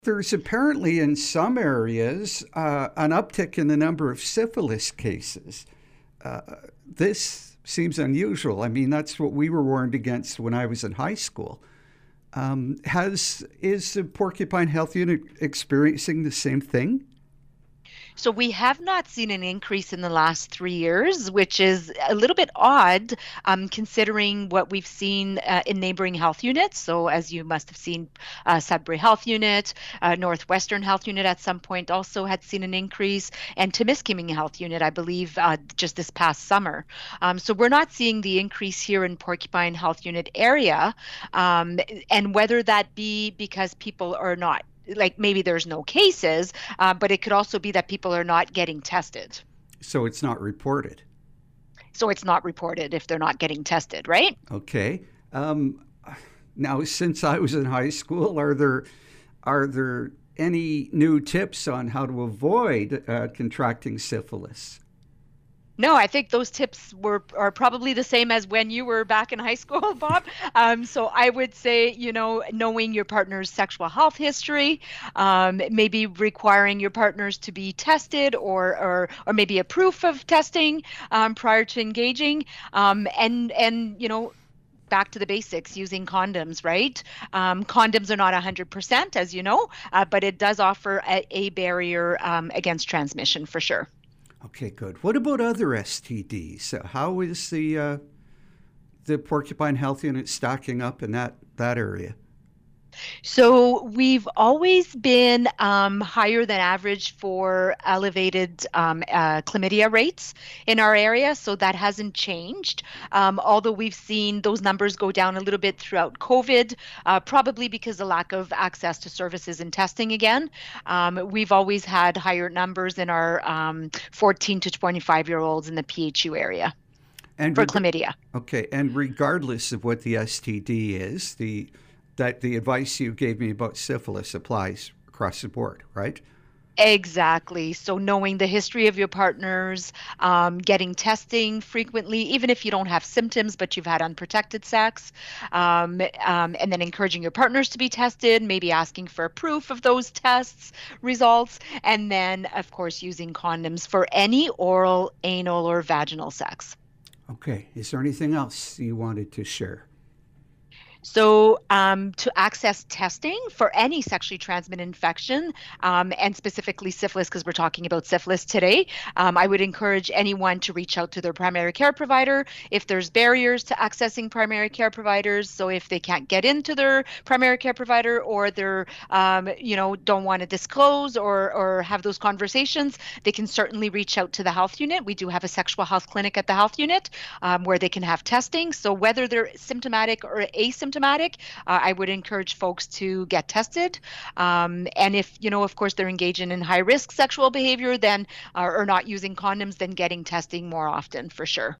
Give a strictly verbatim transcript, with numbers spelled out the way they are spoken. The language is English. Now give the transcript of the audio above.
There's apparently in some areas uh, an uptick in the number of syphilis cases. Uh, this seems unusual. I mean, that's what we were warned against when I was in high school. Um, has is the Porcupine Health Unit experiencing the same thing? So we have not seen an increase in the last three years, which is a little bit odd, um, considering what we've seen uh, in neighboring health units. So as you must have seen, uh, Sudbury Health Unit, uh, Northwestern Health Unit at some point also had seen an increase, and Timiskaming Health Unit, I believe, uh, just this past summer. Um, so we're not seeing the increase here in Porcupine Health Unit area, um, and whether that be because people are not, like, maybe there's no cases, uh, but it could also be that people are not getting tested. So it's not reported. So it's not reported if they're not getting tested, right? Okay. Um, Now, since I was in high school, are there are there any new tips on how to avoid uh, contracting syphilis? No, I think those tips were are probably the same as when you were back in high school, Bob. Um, so I would say, you know, knowing your partner's sexual health history, um, maybe requiring your partners to be tested, or or or maybe a proof of testing um, prior to engaging, um, and and you know, back to the basics, using condoms, right? Um, condoms are not one hundred percent, as you know, uh, but it does offer a, a barrier um, against transmission for sure. Okay, good. What about other S T Ds? Uh, How is the uh, the Porcupine Health Unit stacking up in that that area? So we've always been um, higher than average for elevated um, uh, chlamydia rates in our area, so that hasn't changed. Um, although we've seen those numbers go down a little bit throughout COVID, uh, probably because of lack of access to services and testing again. Um, we've always had higher numbers in our um, fourteen to twenty-five year olds in the P H U area And for reg- chlamydia. okay, and regardless of what the S T D is, the that the advice you gave me about syphilis applies across the board, right? Exactly. So knowing the history of your partners, um, getting testing frequently, even if you don't have symptoms, but you've had unprotected sex, um, um, and then encouraging your partners to be tested, maybe asking for proof of those tests results, and then, of course, using condoms for any oral, anal, or vaginal sex. Okay. Is there anything else you wanted to share? So, um, to access testing for any sexually transmitted infection, um, and specifically syphilis, because we're talking about syphilis today, um, I would encourage anyone to reach out to their primary care provider if there's barriers to accessing primary care providers. So, if they can't get into their primary care provider, or they're, um, you know, don't want to disclose or or have those conversations, they can certainly reach out to the health unit. We do have a sexual health clinic at the health unit, um, where they can have testing. So, whether they're symptomatic or asymptomatic, symptomatic, uh, I would encourage folks to get tested. Um, and if, you know, of course, they're engaging in high risk sexual behavior, then uh, or not using condoms, then getting testing more often for sure.